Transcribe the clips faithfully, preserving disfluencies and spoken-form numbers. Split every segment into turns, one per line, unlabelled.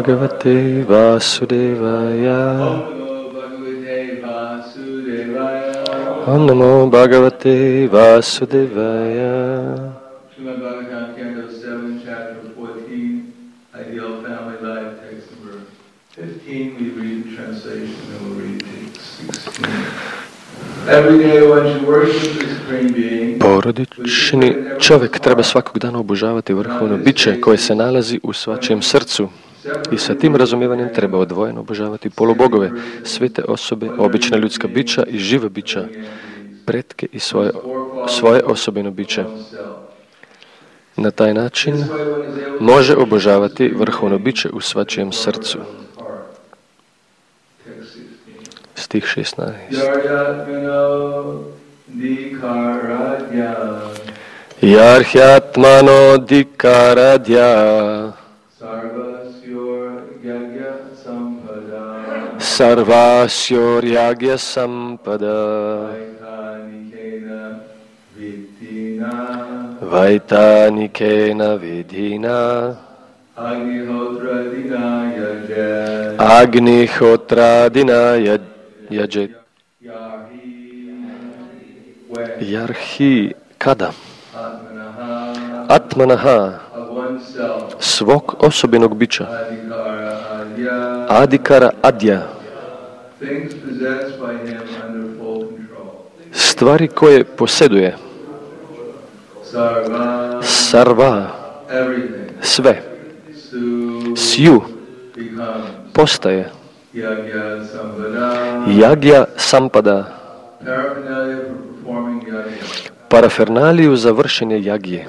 Bhagavate Vasudevaya. Om Namo Bhagavate Vasudevaya.
Srimad Bhagavatam, Canto seven, Chapter fourteen, Ideal Family Life, text number fifteen. We read the translation and we'll read text sixteen. Every day one should worship the Supreme Being.
Porodični čovjek treba svakog dana obožavati vrhovno biće koje se nalazi u svačijem srcu. I sa tim razumijevanjem treba odvojeno obožavati polubogove, svete osobe, obična ljudska bića i živa bića, pretke i svoje, svoje osobino biće. Na taj način može obožavati vrhovno biće u svačijem srcu. Stih šesnaest. Yarhyatmano dikaradya Sarvasyor yagya sampada Vaitanikena vidhina Agnihotra dina yajet Yarhi kada Atmanaha svog osobenog bića Adikara adja stvari koje posjeduje Sarva sve Sju postaje Jagya sampada parafernaliju za vršenje jagije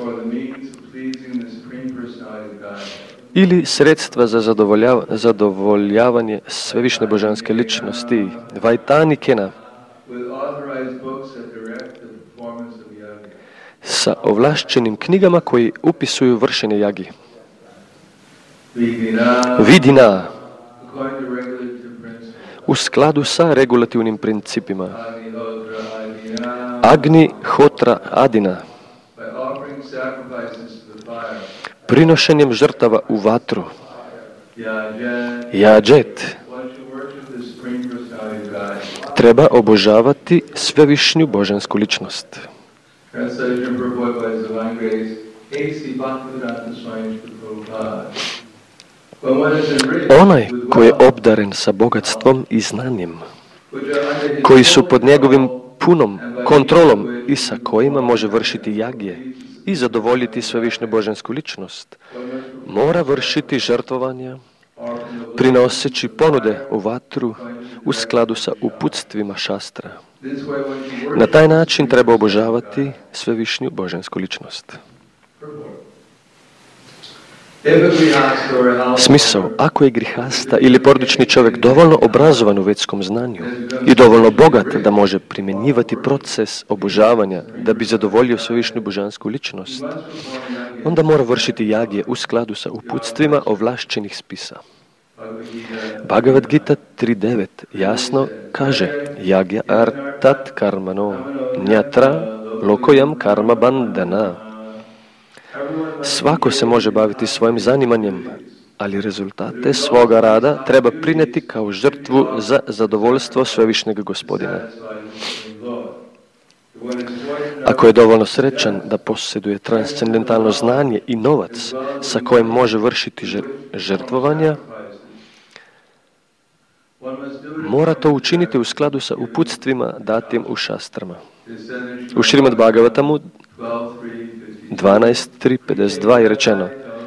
ili sredstva za zadovoljav, zadovoljavanje svevišnje božanske ličnosti, Vaitanikena, sa ovlašćenim knjigama koji upisuju vršenje jagi. Vidina, u skladu sa regulativnim principima. Agni, Hotra, Adina, prinošenjem žrtava u vatru. Jađet, treba obožavati svevišnju božansku ličnost. Onaj koji je obdaren sa bogatstvom i znanjem, koji su pod njegovim punom kontrolom i sa kojima može vršiti jagije i zadovoljiti svevišnju božansku ličnost, mora vršiti žrtvovanja, prinoseći ponude u vatru u skladu sa uputstvima šastra. Na taj način treba obožavati svevišnju božansku ličnost. Smisao, ako je grihasta ili porodični čovjek dovoljno obrazovan u vetskom znanju i dovoljno bogat da može primjenjivati proces obožavanja da bi zadovoljio svevišnju božansku ličnost, onda mora vršiti jagije u skladu sa uputstvima ovlašćenih spisa. Bhagavad Gita tri devet jasno kaže Jagya artat karmano nyatra lokojam karma bandhana. Svako se može baviti svojim zanimanjem, ali rezultate svoga rada treba prinijeti kao žrtvu za zadovoljstvo svevišnjeg gospodina. Ako je dovoljno srećan da posjeduje transcendentalno znanje i novac sa kojim može vršiti žrtvovanja, mora to učiniti u skladu sa uputstvima datim u šastrama. U Šrimad Bhagavatamu dvanaest tri pedeset dva je rečeno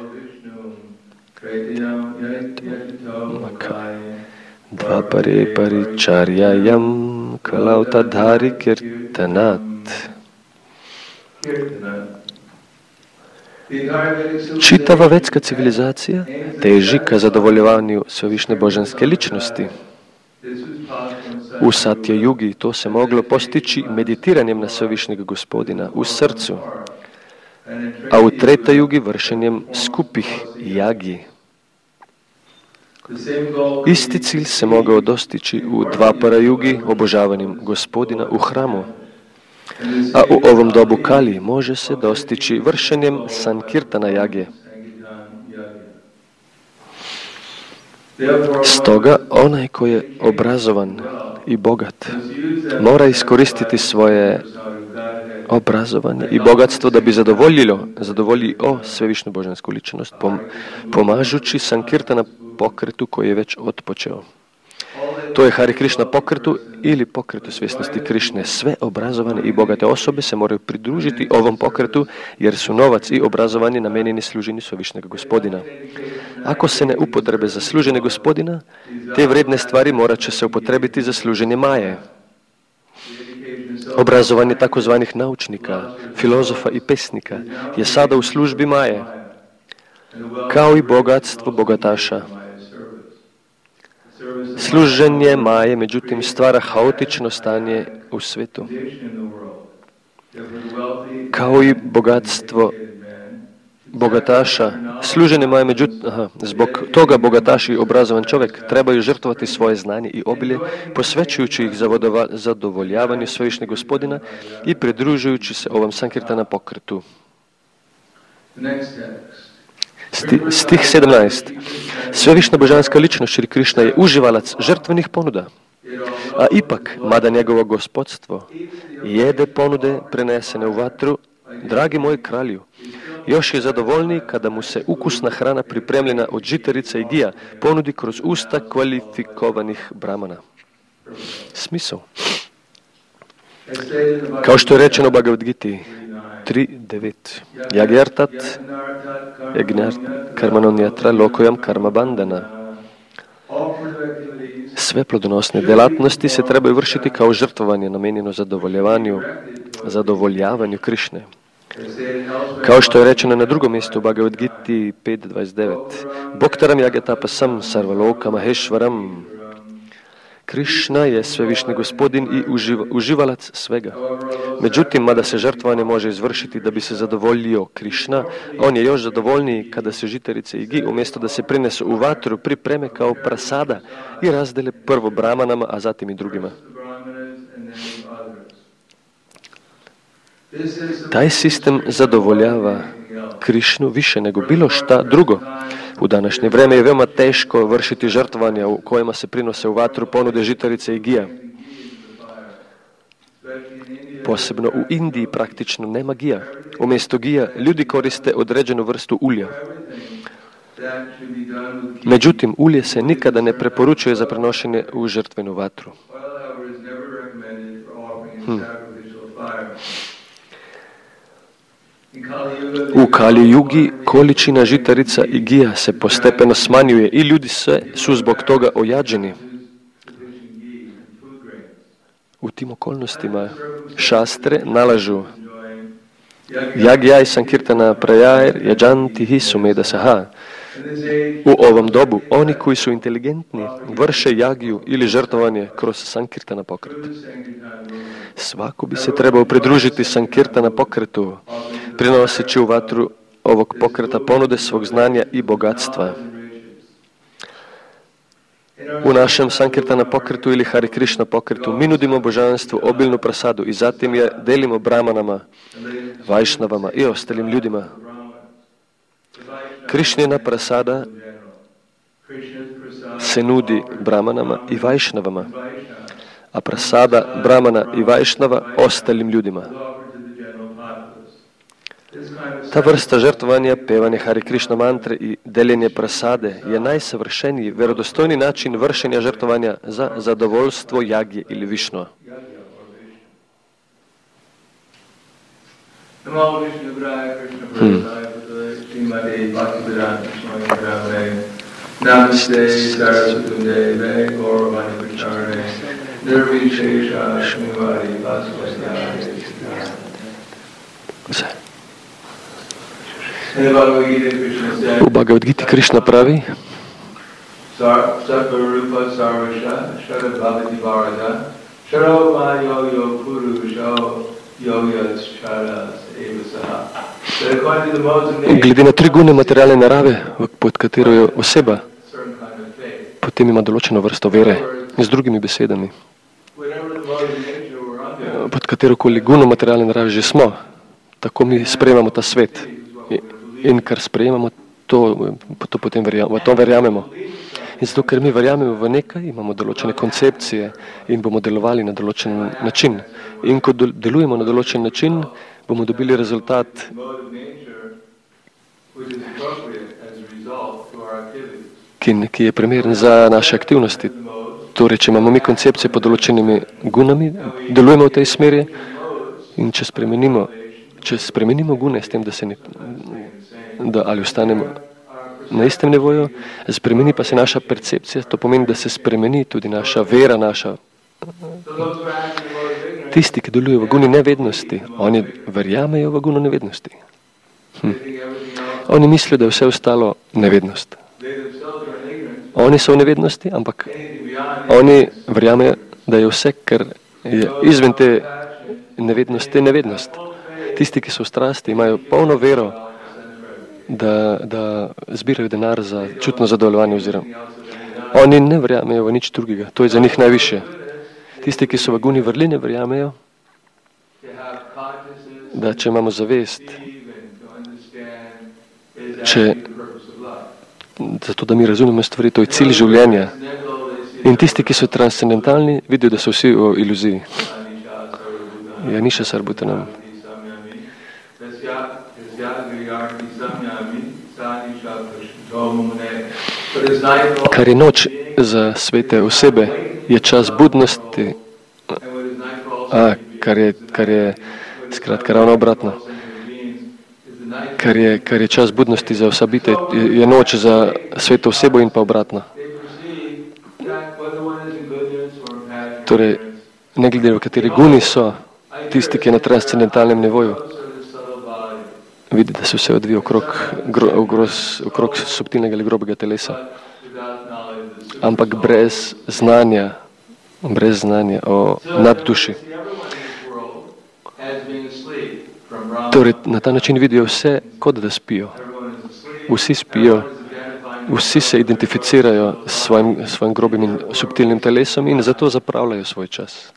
Dva pare paričarjajam kalautadhari kirtanat. Čitava vetska civilizacija teži ka zadovoljavanju svevišnje božanske ličnosti. U Satya Yugi to se moglo postići meditiranjem na svevišnjeg gospodina u srcu, a u Treta Yugi vršenjem skupih jagi. Isti cilj se mogao dostići u Dvapara Yugi obožavanjem gospodina u hramu, a u ovom dobu Kali može se dostići vršenjem Sankirtana jage. Stoga, onaj koji je obrazovan i bogat mora iskoristiti svoje obrazovanje i bogatstvo da bi zadovoljilo, zadovoljio svevišnju božansku ličnost, pom, pomažući Sankirtana pokretu koji je već otpočeo. To je Hari Krišna pokretu ili pokretu svjesnosti Krišne. Sve obrazovane i bogate osobe se moraju pridružiti ovom pokretu jer su novac i obrazovanje namenjeni služenju svevišnjeg gospodina. Ako se ne upotrebe za služenje gospodina, te vrijedne stvari morat će se upotrebiti za služenje Maje. Obrazovanje takozvanih naučnika, filozofa i pesnika je sada u službi Maje, kao i bogatstvo bogataša. Služenje Maje, međutim, stvara haotično stanje u svijetu. Kao i bogatstvo bogataša, služenje Maje, međutim, aha, zbog toga bogataši i obrazovan čovjek trebaju žrtvovati svoje znanje i obilje, posvećujući ih zadovoljavanju svevišnjeg gospodina i pridružujući se ovom Sankirtana pokretu. Sti, stih sedamnaest. Svevišnja božanska ličnost Šri Krišna je uživalac žrtvenih ponuda, a ipak, mada njegovo gospodstvo jede ponude prenesene u vatru, dragi moj kralju, još je zadovoljniji kada mu se ukusna hrana pripremljena od žitarica i gija ponudi kroz usta kvalifikovanih brahmana. Smisao. Kao što je rečeno u Bhagavad Giti tri devet. Jagyartat Yajnart karmanonyatra lokojam karma bandana. Sve plodonosne djelatnosti se trebaju vršiti kao žrtvovanje namijenjeno zadovoljavanju, zadovoljavanju Krišne. Kao što je rečeno na drugom mjestu u Bhagavad Giti pet dvadeset devet. Bhoktaram yagatapasam sarvaloka maheshvaram. Krišna je svevišnji gospodin i uživ, uživalac svega. Međutim, mada se žrtvovanje može izvršiti da bi se zadovoljio Krišna, on je još zadovoljniji kada se žitarice i gi, umjesto da se prinesu u vatru, pripreme kao prasada i razdele prvo brahmanama, a zatim i drugima. Taj sistem zadovoljava Krišnu više nego bilo šta drugo. U današnje vrijeme je veoma teško vršiti žrtvovanja u kojima se prinose u vatru ponude žitarice i gija. Posebno u Indiji praktično nema gija. Umjesto gija ljudi koriste određenu vrstu ulja. Međutim, ulje se nikada ne preporučuje za prenošenje u žrtvenu vatru. Hmm. U Kali Jugi količina žitarica i gija se postepeno smanjuje i ljudi se su zbog toga ojađeni. U tim okolnostima šastre nalažu Jagjaj Sankirtana Prajaer Yajanti Hisumeda Saha. U ovom dobu oni koji su inteligentni vrše jagiju ili žrtvovanje kroz Sankirtana pokret. Svako bi se trebao pridružiti Sankirtana pokretu, prinoseći u vatru ovog pokreta ponude svog znanja i bogatstva. U našem Sankirtana pokretu ili Hari Krišna pokretu mi nudimo božanstvu obilnu prasadu i zatim je delimo brahmanama, vajšnavama i ostalim ljudima. Krišnjena prasada se nudi brahmanama i vajšnavama, a prasada brahmana i vajšnava ostalim ljudima. Ta vrsta žrtvovanja, pevanje Hari Krišna mantre i deljenje prasade je najsavršeniji, vjerodostojni način vršenja žrtvovanja za zadovoljstvo jagje ili višnova. Hmm.
Namaste Sarasvatunde Gauravani Pracharane Nirvishesha Shmivari Vasvasya.
U Bhagavad Giti Krišna pravi
Sarvarupa Sarvasha Shara Bhavati Bharata Shara Vayo Yo Purusha Yogyas Charas Evasaha.
Glede na tri gune materialne narave, pod katero je oseba, potem ima določeno vrsto vere. Z drugimi besedami, pod katerokoli guno materialne narave že smo, tako mi sprejemamo ta svet. In kar sprejemamo, to, to potem verjamemo, to verjamemo. In zato, ker mi verjamemo v nekaj, imamo določene koncepcije in bomo delovali na določen način. In ko delujemo na določen način, bomo dobili rezultat, ki, ki je primeren za naše aktivnosti. Torej, če imamo mi koncepcije pod določenimi gunami, delujemo v tej smeri in če spremenimo, če spremenimo gune s tem, da se ne, da ali ostanemo na istem nivoju, spremeni pa se naša percepcija, to pomeni, da se spremeni tudi naša vera, naša. Tisti, ki delujejo v guni nevednosti, oni verjamejo v guno nevednosti. Hm. Oni mislijo, da je vse ostalo nevednost. Oni so v nevednosti, ampak oni verjamejo, da je vse, kar je izven te nevednosti, nevednost. Tisti, ki so v strasti, imajo polno vero, da, da zbirajo denar za čutno zadovoljevanje oziroma. Oni ne verjamejo v nič drugega, to je za njih najviše. Tisti, ki so v guni vrline, verjamejo, da če imamo zavest, če, zato da mi razumemo stvari, to je cilj življenja. In tisti, ki so transcendentalni, vidijo, da so vsi v iluziji. Janiša Sarbutanam. Kar je noč za svete osebe, je čas budnosti, a, kar je, kar je skratka ravno obratno. Kar je, kar je čas budnosti za vsa bitja, je, je noč za sveto osebo in pa obratno. Torej, ne glede v kateri guni so, tisti, ki je na transcendentalnem nivoju, vidi, da se vse odvija okrog, gro, ogros, okrog subtilnega ali grobega telesa. Ampak brez znanja, brez znanja o nadduši. Torej, na ta način vidijo vse, kot da spijo. Vsi spijo, vsi se identificirajo s svojim, svojim grobim in subtilnim telesom in zato zapravljajo svoj čas.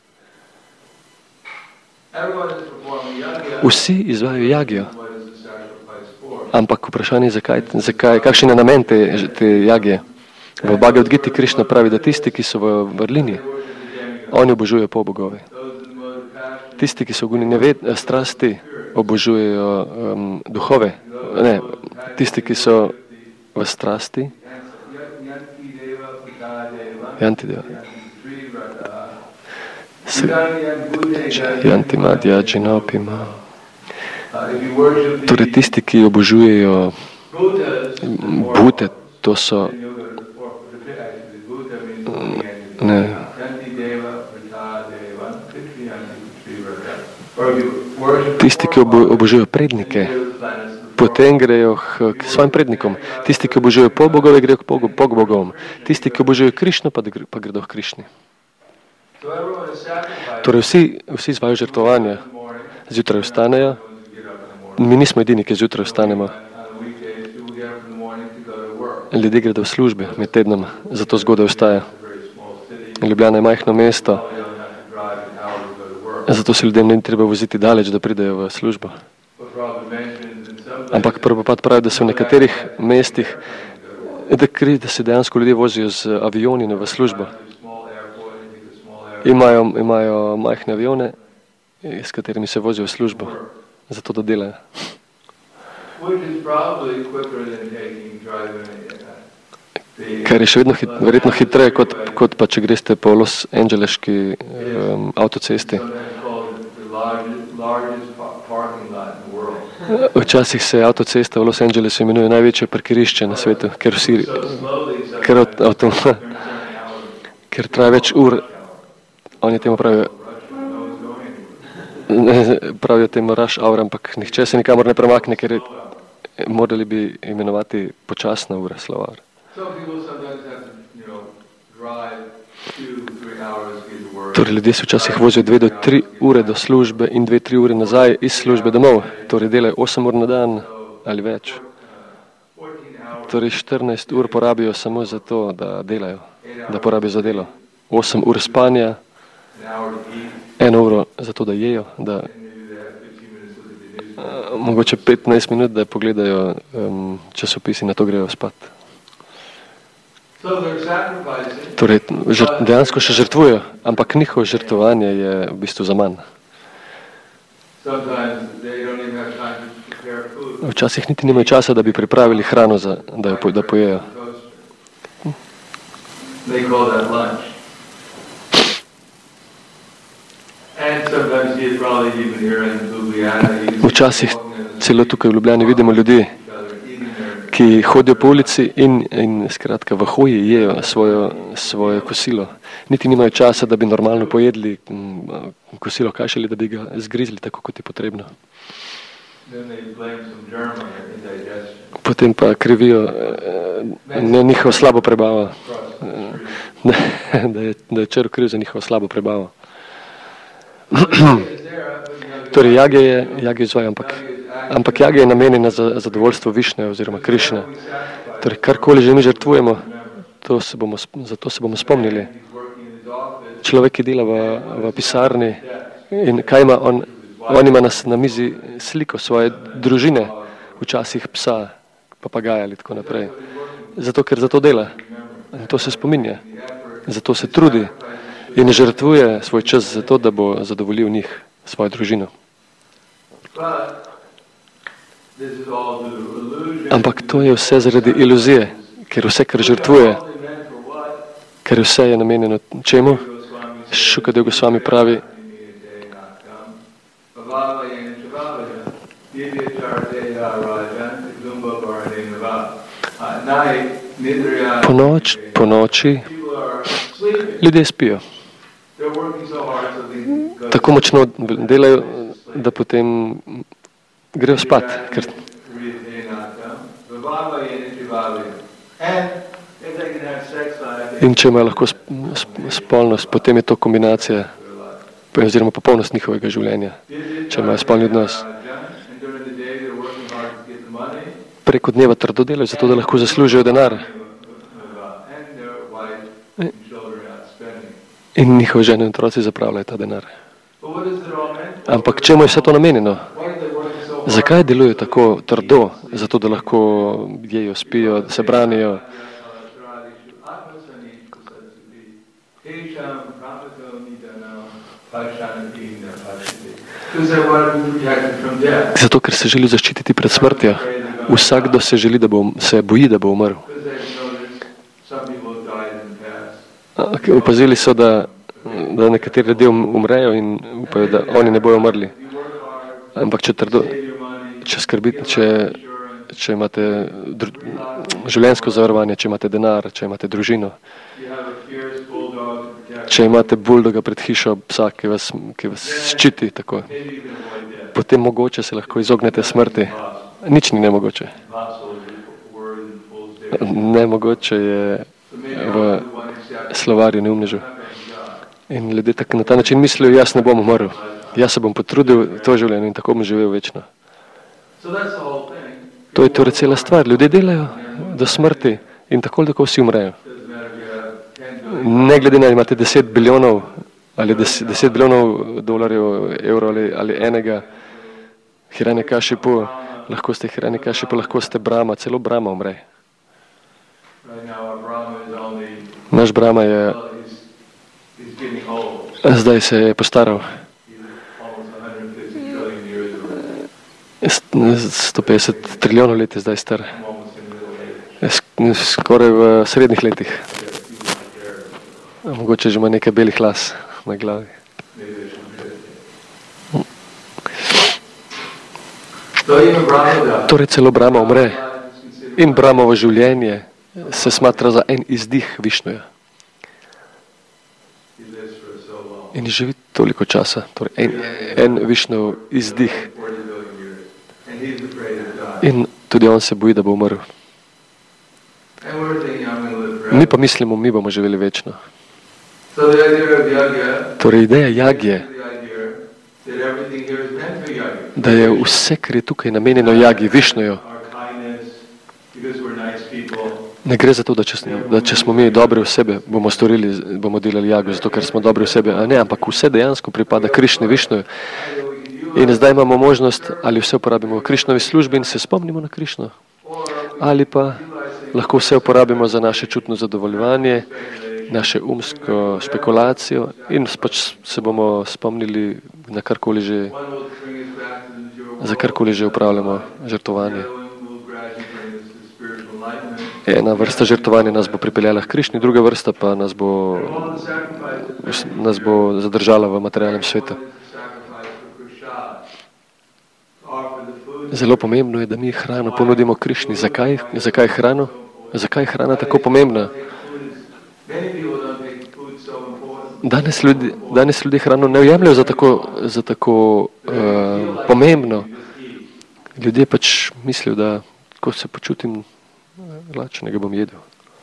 Vsi izvajajo jagjo. Ampak vprašanje je, zakaj, zakaj, kakšen je namen te, te jagje. V Bhagavad Giti Krišna pravi, da tisti, ki so v vrlini, oni obožujejo polbogove. Tisti, ki so v guni neved, strasti, obožujejo um, duhove. Ne, tisti, ki so v strasti, Jantideva. Jantimadja džinopima. Torej, tisti, ki obožujejo bute, to so ne, tisti, ki obožujejo prednike, potem grejo k svojim prednikom. Tisti, ki obožujejo polbogove, grejo k polbogovom. Tisti, ki obožujejo Krišno, pa, pa gredo k Krišni. Torej, vsi, vsi izvajajo žrtvovanja. Zjutraj vstanejo. Mi nismo edini, ki zjutraj vstanemo. Ljudje gredo v službe med tednom, zato zgodaj vstaja. Ljubljana je majhno mesto, zato se ljudem ne treba voziti daleč, da pridejo v službo. Ampak Prabhupada pravi, da so v nekaterih mestih, da, da se dejansko ljudje vozijo z avioni v službo. Imajo, imajo majhne avione, s katerimi se vozijo v službo, zato da delajo. Kar je še vedno hit, verjetno hitreje, kot, kot pa če greste po Los Angeleški um, avtocesti. Včasih se avtocesta v Los Angelesu imenuje največje parkirišče na svetu, ker vsi, ker, avto, ker traja več ur, oni temu pravijo, pravijo temu rush hour, ampak nihče se nikamor ne premakne, ker je, morali bi imenovati počasna ura, slovar. Torej, ljudje se včasih vozijo dve do tri ure do službe in dve, tri ure nazaj iz službe domov. Torej, delajo osem ur na dan ali več. Torej, štirinajst ur porabijo samo za to, da delajo, da porabijo za delo. osem ur spanja, eno uro za to, da jejo, da uh, mogoče petnajst minut, da pogledajo um, časopisi, na to grejo spat. Torej, žrt, dejansko še žrtvujejo, ampak njihovo žrtvovanje je v bistvu za manj. Včasih niti nimajo časa, da bi pripravili hrano, za, da jo da pojejo. Včasih celo tukaj v Ljubljani vidimo ljudi, ki hodijo po ulici in, in skratka v hoji jejo svojo, svoje kosilo. Niti nimajo časa, da bi normalno pojedli kosilo, kaj šele, da bi ga zgrizli tako, kot je potrebno. Potem pa krivijo ne, njihovo slabo prebavo, da, da, je, da je črv kriv za njihovo slabo prebavo. Torej, jage je, jage izvaja, ampak, ampak jage je namenjena za zadovoljstvo Višne oziroma Krišne. Torej, karkoli že mi žrtvujemo, to se bomo, za to se bomo spomnili. Človek, ki dela v, v pisarni in kaj ima on, on ima na, na mizi sliko svoje družine, včasih psa, papagaja ali tako naprej. Zato, ker za to dela. In to se spominja. Zato se trudi in žrtvuje svoj čas za to, da bo zadovoljil njih, svojo družino. Ampak to je vse zaradi iluzije, ker vse, kar žrtvuje, ker vse je namenjeno čemu? Šukadev Gosvami pravi, po, noč, po noči ljudje spijo. Tako močno delajo, da potem grejo spat. Ker... In če imajo lahko spolnost, potem je to kombinacija oziroma popolnost njihovega življenja. Če imajo spolni odnos. Preko dneva trdo delajo, zato da lahko zaslužijo denar. In njihove žene in otroci zapravljajo ta denar. Ampak čemu je vse to namenjeno? Zakaj delujejo tako trdo? Zato, da lahko jejo, spijo, se branijo. Zato, ker se želi zaščititi pred smrtjo. Vsakdo se želi, da bo, se boji, da bo umrl. Opazili so, da, da nekateri ljudje umrejo in upajo, da oni ne bojo umrli. Ampak če trdo, če skrbite, če, če imate dru, življenjsko zavarovanje, če imate denar, če imate družino, če imate buldoga pred hišo, psa, ki vas, ki vas ščiti, tako, potem mogoče se lahko izognete smrti. Nič ni nemogoče. Nemogoče je v slovarju neumnežev. In ljudje tak, na ta način mislijo, jaz ne bom umrl. Jaz se bom potrudil to življenje in tako bom živel večno. To je torej cela stvar. Ljudje delajo do smrti in tako ali tako vsi umrejo. Ne glede na, imate deset bilijonov ali deset, deset bilijonov dolarjev, evrov ali, ali enega Hiranyakashipu, lahko ste Hiranyakashipu, lahko ste Brahma, celo Brahma umre. Naš Brahma je zdaj se je postaral. sto petdeset trilijonov let je zdaj star. Skoraj v srednjih letih. Mogoče že ima nekaj belih las na glavi. Torej celo Brahma umre. In Brahmovo življenje se smatra za en izdih Višnuja. In živi toliko časa. Torej en, en Višnov izdih. In tudi on se boji, da bo umrl. Mi pa mislimo, mi bomo živeli večno. Torej ideja jagje, da je vse, kar je tukaj namenjeno jagi, Višnuju. Ne gre za to, da če, da če smo mi dobri v sebi, bomo storili, bomo delali jago, zato ker smo dobri v sebi. A ne, ampak vse dejansko pripada Krišni, Višnuju. In zdaj imamo možnost, ali vse uporabimo v Krišnovi službi in se spomnimo na Krišno. Ali pa lahko vse uporabimo za naše čutno zadovoljevanje, naše umsko špekulacijo in pač se bomo spomnili na karkoli že, za karkoli že upravljamo žrtvovanje. Ena vrsta žrtvovanja nas bo pripeljala k Krišni, druga vrsta pa nas bo, nas bo zadržala v materialnem svetu. Zelo pomembno je, da mi hrano ponudimo Krišni. Zakaj? Zakaj hrano? Zakaj je hrana tako pomembna? Danes ljudi, danes ljudi hrano ne jemljajo za tako, za tako uh, pomembno. Ljudje pač mislijo, da ko se počutim lačnega, bom jedel.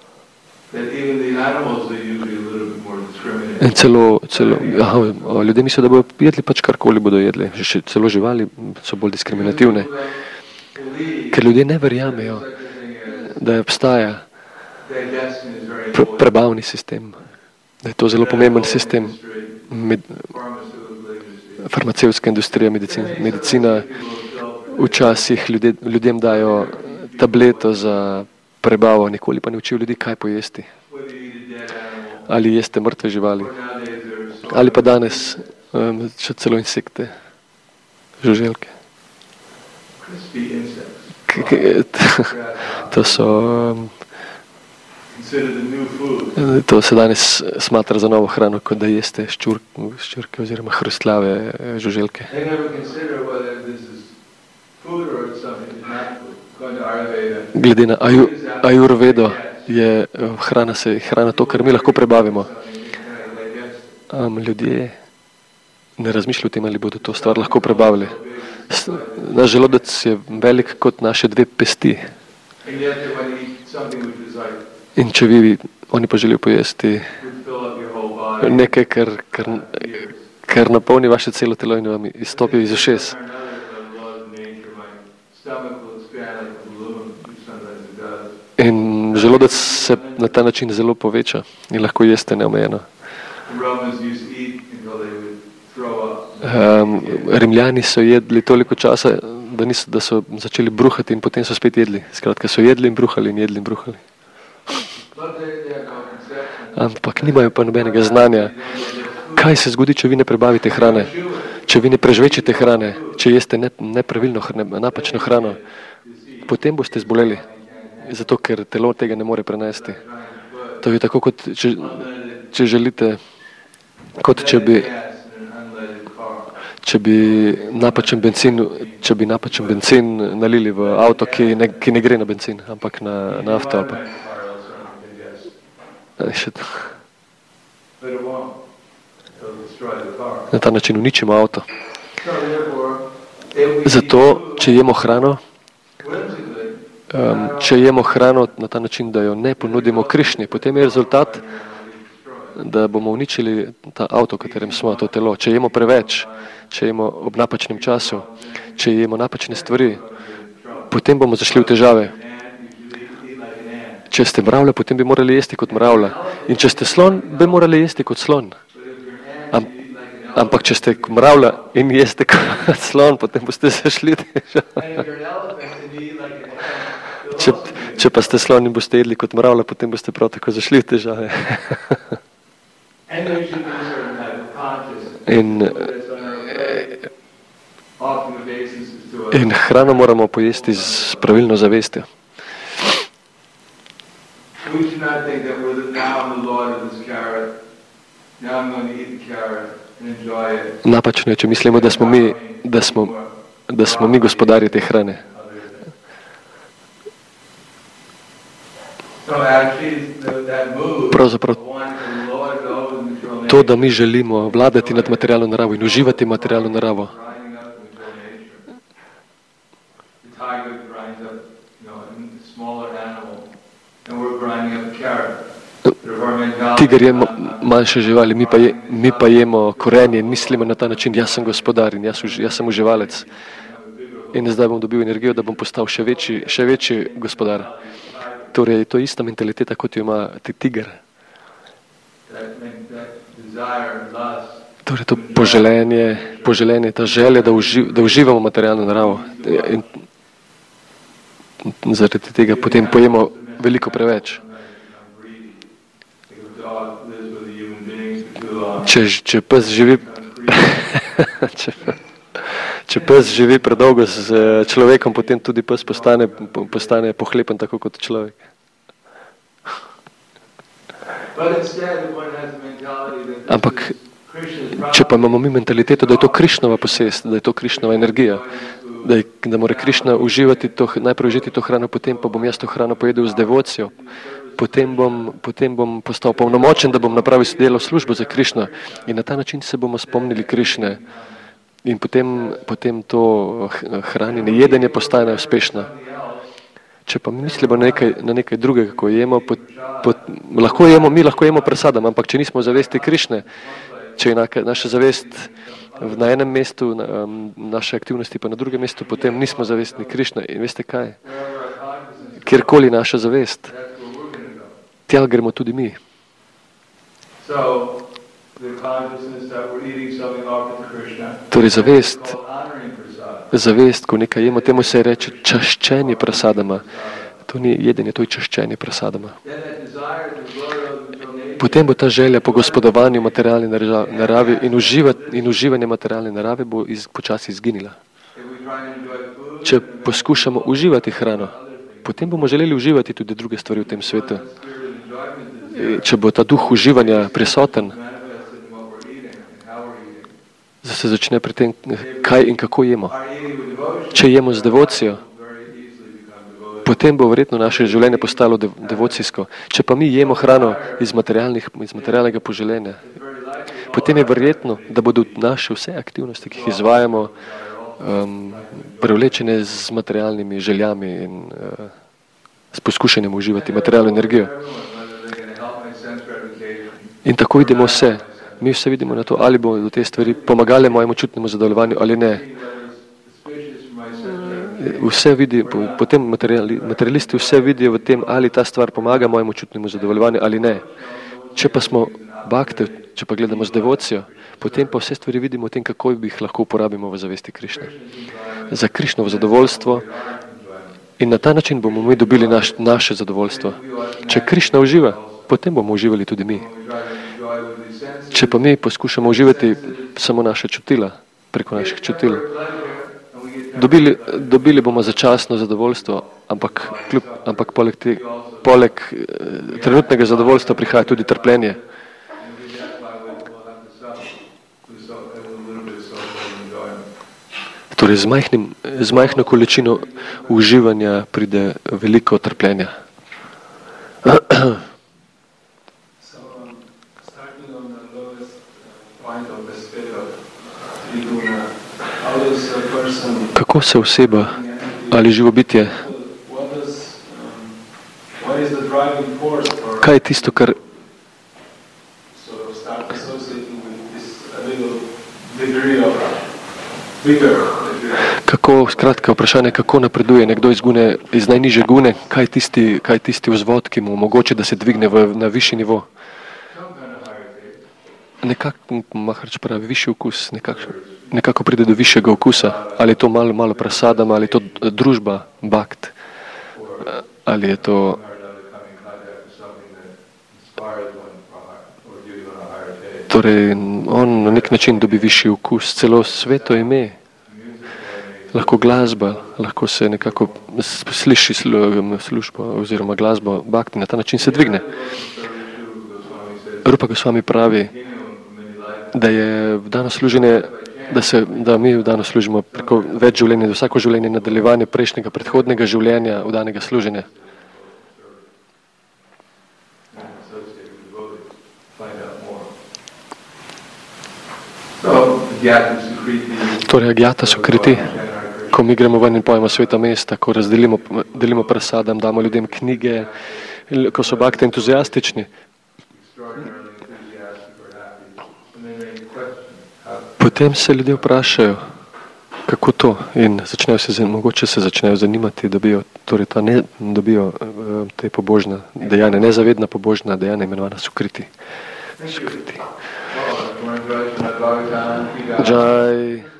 In celo, celo aha, ljudje mislijo, da bodo jedli pač karkoli bodo jedli. Še celo živali so bolj diskriminativne. Ker ljudje ne verjamejo, da obstaja pre, prebavni sistem. Da je to zelo pomemben sistem. Med, farmacevtska industrija, medicina, medicina včasih ljudje, ljudem dajo tableto za prebavo, nikoli pa ne učijo ljudi, kaj pojesti. Ali jeste mrtve živali. Ali pa danes um, še celo insekte, žuželke. To so... Um, to se danes smatra za novo hrano, kot da jeste ščurke, ščurke oziroma hrustljave žuželke. Glede na aju, ajurvedo je hrana, se, hrana to, kar mi lahko prebavimo. Um, ljudje ne razmišljajo o tem, ali bodo to stvar lahko prebavili. Naš želodec je velik kot naše dve pesti. In če vi, oni pa želijo pojesti nekaj, kar, kar, kar napolni vaše celo telo in vam izstopi iz ušes. In želodec se na ta način zelo poveča in lahko jeste neomejeno. Um, Rimljani so jedli toliko časa, da, niso, da so začeli bruhati in potem so spet jedli. Skratka, so jedli in bruhali in jedli in bruhali. Ampak nimajo pa nobenega znanja. Kaj se zgodi, če vi ne prebavite hrane? Če vi ne prežvečite hrane? Če jeste ne, nepravilno, ne, napačno hrano? Potem boste zboleli. Zato, ker telo tega ne more prenesti. To je tako, kot če, če želite, kot če bi, če bi napačen benzin, če bi napačen benzin nalili v avto, ki ne, ki ne gre na benzin, ampak na, na nafto. Na ta način uničimo avto. Zato, če jemo hrano, um, če jemo hrano na ta način, da jo ne ponudimo Krišni, potem je rezultat, da bomo uničili ta avto, v katerem smo, to telo. Če jemo preveč, če jemo ob napačnem času, če jemo napačne stvari, potem bomo zašli v težave. Če ste mravlja, potem bi morali jesti kot mravlja. In če ste slon, bi morali jesti kot slon. Am, ampak če ste mravlja in jeste kot slon, potem boste zašli v težave. Če, če pa ste slon in boste jedli kot mravlja, potem boste prav tako zašli v težave. In, in hrano moramo pojesti z pravilno zavestjo. Napačno je, če mislimo, da smo mi, da smo, da smo mi gospodarji te hrane. Pravzaprav to, da mi želimo vladati nad materialno naravo in uživati materialno naravo. Tiger je manjša živali, mi pa, je, mi pa jemo korenje in mislimo na ta način, jaz sem gospodar in jaz, jaz sem uživalec. In zdaj bom dobil energijo, da bom postal še večji, še večji gospodar. Torej, to je ista mentaliteta, kot jo ima tiger. Torej, to poželenje, poželenje, ta želja, da, uživ, da uživamo materialno naravo. In zaradi tega potem pojemo veliko preveč. Če, če pes živi če, če pes živi predolgo z človekom, potem tudi pes postane, postane pohlepen tako kot človek. Ampak če pa imamo mi mentaliteto, da je to Krišnova posest, da je to Krišnova energija, da, je, da mora Krišna uživati to, najprej užiti to hrano, potem pa bom jaz to hrano pojedel z devocijo, potem bom, potem bom postal polnomočen, da bom napravil delo službo za Krišno in na ta način se bomo spomnili Krišne in potem, potem to hranjenje, jedenje postane uspešno. Če pa mi mislimo na nekaj, na nekaj drugega, ko jemo, pot, pot, lahko jemo, mi lahko jemo presadam, ampak če nismo zavesti Krišne, če je naša zavest na enem mestu, na, um, naše aktivnosti pa na drugem mestu, potem nismo zavestni Krišne. In veste kaj? Kjerkoli naša zavest, tja gremo tudi mi. Torej zavest, zavest, ko nekaj jemo, temu se reče čaščenje prasadama. To ni jedenje, to je čaščenje prasadama. Potem bo ta želja po gospodovanju materialne naravi in, uživat, in uživanje materialne narave bo iz, počasi izginila. Če poskušamo uživati hrano, potem bomo želeli uživati tudi druge stvari v tem svetu. Če bo ta duh uživanja prisoten, se začne pri tem, kaj in kako jemo. Če jemo z devocijo, potem bo verjetno naše življenje postalo devocijsko. Če pa mi jemo hrano iz, iz materialnega poželjenja, potem je verjetno, da bodo naše vse aktivnosti, ki jih izvajamo, um, prevlečene z materialnimi željami in uh, s poskušanjem uživati materialno energijo. In tako vidimo vse. Mi vse vidimo na to, ali bomo do te stvari pomagali mojemu čutnemu zadovoljevanju ali ne. Vse vidi, potem materiali, materialisti vse vidijo v tem, ali ta stvar pomaga mojemu čutnemu zadovoljevanju ali ne. Če pa smo bhakti, če pa gledamo z devocijo, potem pa vse stvari vidimo v tem, kako bi jih lahko uporabimo v zavesti Krišne. Za Krišnovo zadovoljstvo in na ta način bomo mi dobili naš, naše zadovoljstvo. Če Krišna uživa, potem bomo uživali tudi mi. Če pa mi poskušamo uživati samo naše čutila, preko naših čutil, dobili, dobili bomo začasno zadovoljstvo, ampak, kljub, ampak poleg, te, poleg eh, trenutnega zadovoljstva prihaja tudi trpljenje. Torej, z, majhnim, z majhno količino uživanja pride veliko trpljenja. Kako se oseba ali živo bitje, kaj je tisto, kar kako, skratka, vprašanje, kako napreduje nekdo iz gune, iz najniže gune, kaj je tisti, kaj je tisti vzvod, ki mu omogoče, da se dvigne v, na višji nivo. Nekako, Maharaj pravi, višji okus, nekako, nekako pride do višjega okusa, ali je to malo, malo prasadama, ali je to družba, bhakt, ali je to torej, on na nek način dobi višji okus, celo sveto ime, lahko glasba, lahko se nekako sliši službo oziroma glasbo bhakti, na ta način se dvigne. Rupa Gosvami pravi, da je v dano služenje, da, se, da mi v dano služimo preko več življenja, da vsako življenje nadaljevanje prejšnjega, predhodnega življenja v danega služenja. Torej, agyata sukriti, ko mi gremo ven in pojemo sveta mesta, ko razdelimo delimo prasadam, damo ljudem knjige, ko so bhakti entuzijastični, potem se ljudje vprašajo, kako to, in začnejo se, mogoče se začnejo zanimati, dobijo, torej ta ne, dobijo te pobožna dejanja, nezavedna pobožna dejanja, imenovana sukriti. Sukriti. Jai.